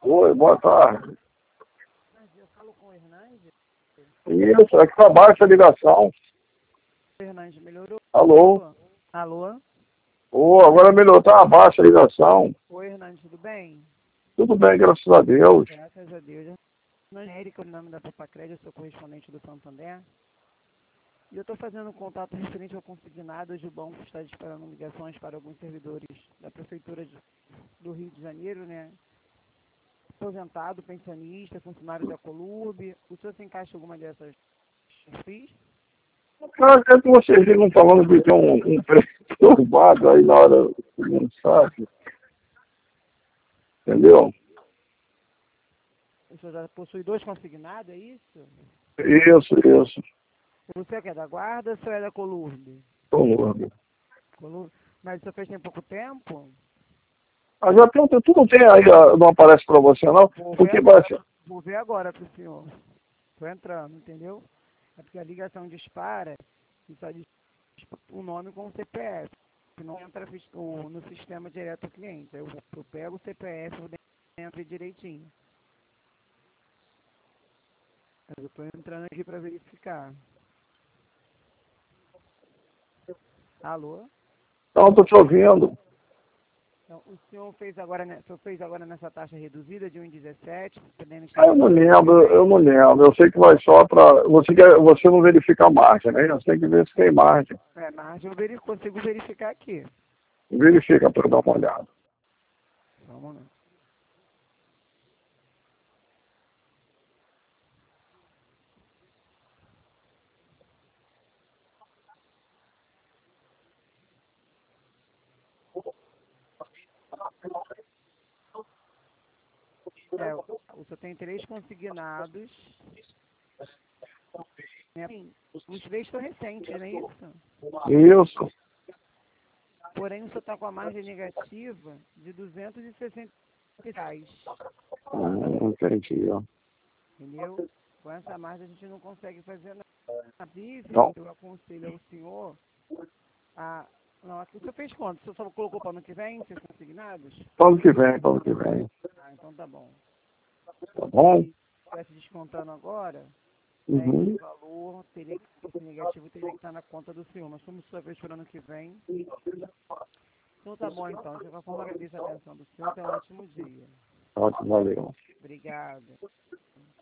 Oi, boa tarde. Eu falo com o Hernandes. Isso, é que tá baixa a ligação. O Hernandes melhorou? Alô? Alô? Ô, agora melhorou, tá baixa a ligação. Oi, Hernandes, tudo bem? Tudo bem, graças a Deus. Graças a Deus. Meu nome é Érica, o nome da Papacred, eu sou correspondente do Santander. E eu estou fazendo um contato referente ao consignado de banco que está disparando ligações para alguns servidores da Prefeitura do Rio de Janeiro, né? Aposentado, pensionista, funcionário da Colurb. O senhor se encaixa em alguma dessas perfis? Cara, é que vocês ficam falando que tem um perturbado aí na hora do mensagem. Entendeu? O senhor já possui 2 consignados, é isso? Isso. Você é que é da guarda ou o senhor é da Colurb? Tô louco. Mas o senhor fez tem pouco tempo? Ah, já tem, tudo tem aí, não aparece pra você não? Porque vai ser. Vou ver agora pro senhor. Tô entrando, entendeu? É porque a ligação dispara e só diz o nome com o CPF. Não entra no sistema direto do cliente. Aí eu pego o CPF dentro direitinho. Mas eu tô entrando aqui para verificar. Alô? Não, tô te ouvindo. Então, o senhor fez agora nessa taxa reduzida de 1,17, podendo estar Ah, eu não lembro. Eu sei que vai só pra. Você não verifica a margem, né? Você tem que ver se tem margem. margem eu consigo verificar aqui. Verifica para dar uma olhada. Vamos lá. O senhor tem 3 consignados. Né? Sim, os 3 são recentes, não é isso? Isso. Porém, o senhor está com a margem negativa de R$ 260. Entendi, ó. Entendeu? Com essa margem a gente não consegue fazer nada. Não. Eu aconselho ao senhor a... Não, aqui o senhor fez quanto? O senhor só colocou para ano que vem, esses consignados? Ano que vem. Ah, então tá bom. Tá bom? Se estivesse descontando agora, Uhum. esse valor teria que, esse negativo teria que estar na conta do senhor. Mas como o senhor fez para ano que vem, então tá bom então. De qualquer forma, agradeço a atenção do senhor. Tenha um ótimo dia. Ótimo, valeu. Obrigada.